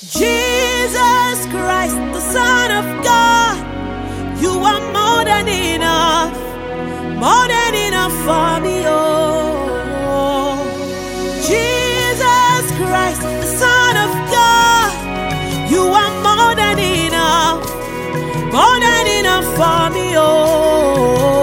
Jesus Christ, the Son of God, you are more than enough for me, oh. Jesus Christ, the Son of God, you are more than enough for me, oh.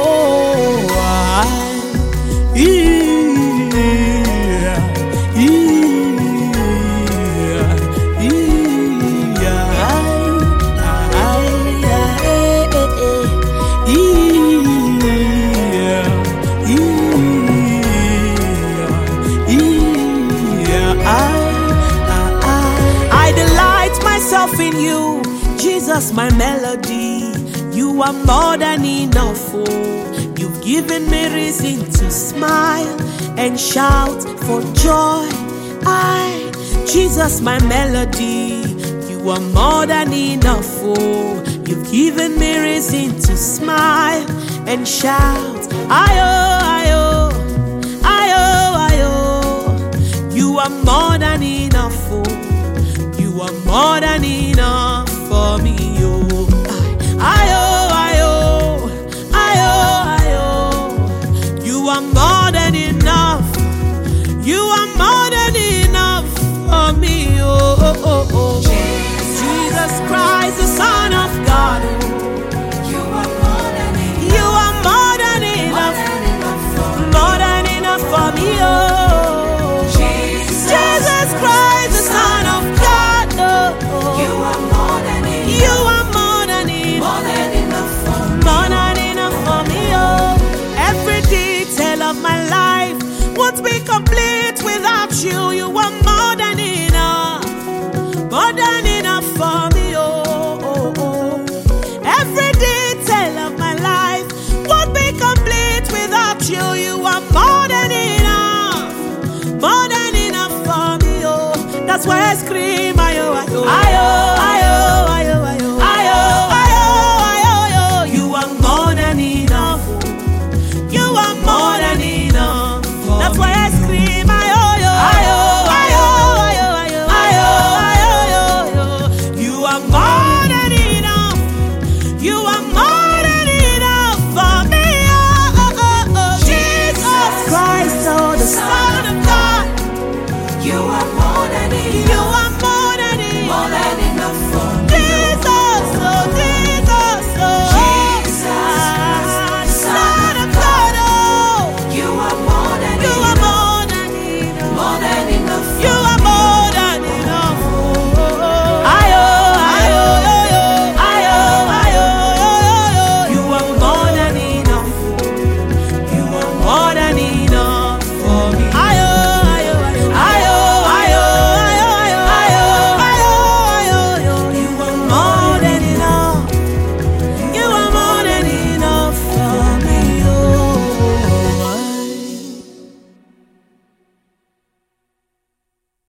In you, Jesus, my melody, you are more than enough, oh. You've given me reason to smile and shout for joy. Jesus, my melody, you are more than enough, oh. You've given me reason to smile and shout, ayo, ayo, ayo, ayo. You are more than enough, oh. You are more than enough for me, oh. Ayo, ayo, ayo, ayo. You are more than enough. You are more than enough for me, oh, oh, oh. Jesus Christ, the Son of God, you are more than enough. You are more than enough. More than enough for me, oh. Jesus Christ, the Son of God, you are more than enough. You are more than enough. More than enough for me. More than enough for me, oh. Every detail of my life won't be complete without you. You are more than enough. More than enough for me, oh, oh, oh. Every detail of my life won't be complete without you. You are more than enough. More than enough for me, oh. That's why I scream, ayo, ayo, ayo, ayo, ayo, ayo, ayo, ayo, ayo. You are more than enough. You are more than enough. That's why I scream, ayo, ayo, ayo, ayo, ayo, ayo, ayo, ayo. You are more than enough. You are more than enough for me, oh, oh, oh, oh. Jesus Christ, oh, the Son of God. You are more than enough. You are more than enough. More than enough.